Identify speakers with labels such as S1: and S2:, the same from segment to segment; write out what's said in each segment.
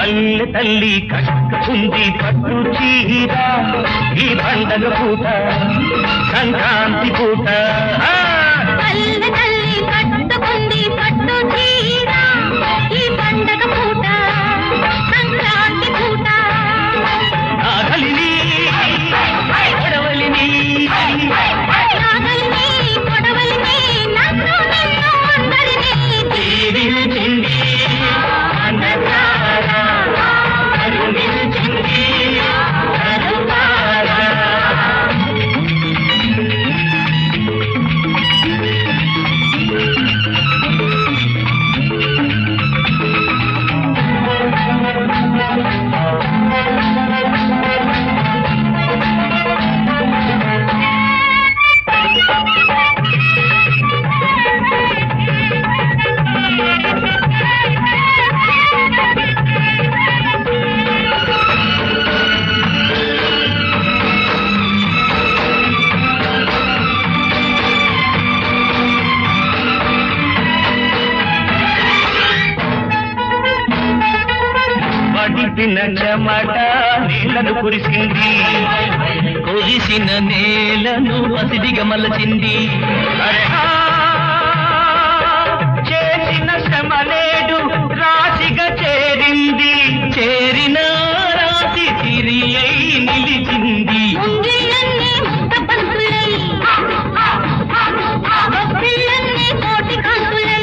S1: పల్లె తల్లి కట్టుకుంది పట్టు చీర ఈ పండగ పూట సంక్రాంతి పూట
S2: పల్లె తల్లి కట్టుకుంది పట్టు చీర ఈ పండగ పూట సంక్రాంతి పూట
S1: నాగలిని కొడవలిని
S2: నాగలిని కొడవలిని నన్ను నిన్ను అందరినీ
S1: దీవించింది మనసారా కరుణించింది కరుణారా. పడిన చెమట నీళ్లను కురిసింది కురిసిన నేలను పసిడిగా మలచింది చేసిన శ్రమ నేడు రాశిగా చేరింది చేరిన రాశి తిరి అయి నిలిచింది
S2: ముంగిళ్ళన్నీ ముద్ద పంతులై గొప్పిళ్ళన్నీ కోటి కాంతులై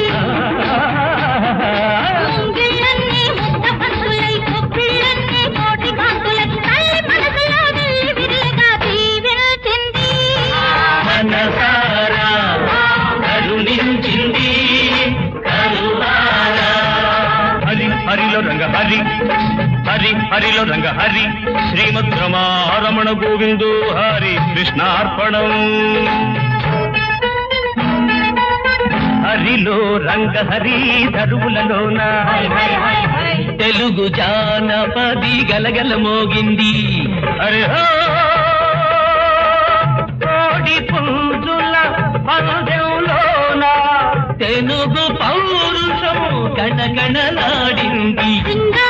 S2: ముంగిళ్ళన్నీ ముద్ద పంతులై గొప్పిళ్ళన్నీ కోటి కాంతులై తల్లి మనసులో వెళ్ళి విరిగా దీవించింది
S1: మనసారా కరుణించింది కరుణారా. హరి హరిలో రంగ హరి హరి హరిలో రంగ హరి శ్రీమద్ రమణ గోవిందో హరి కృష్ణార్పణం. హరిలో రంగ హరి ధరువులలోన తెలుగు జానపది గలగల మోగింది హరి కోడి పుంజుల పందెంలోన తెలుగు పౌరుషం కణకణలాడింది
S2: సింగ